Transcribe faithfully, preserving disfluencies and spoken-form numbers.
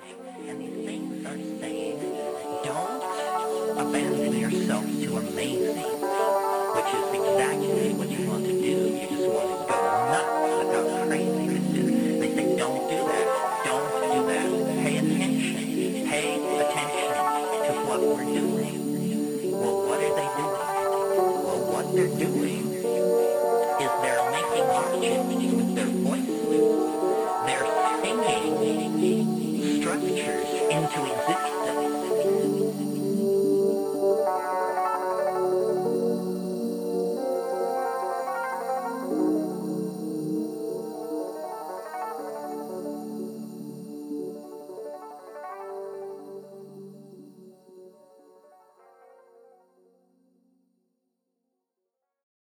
And these things are saying, don't abandon yourself to amazing, which is exactly what you want to do. You just want to go nuts with how crazy this is. They say, don't do that. Don't do that. Pay attention. Pay attention to what we're doing. Well, what are they doing? Well, what they're doing is they're making objects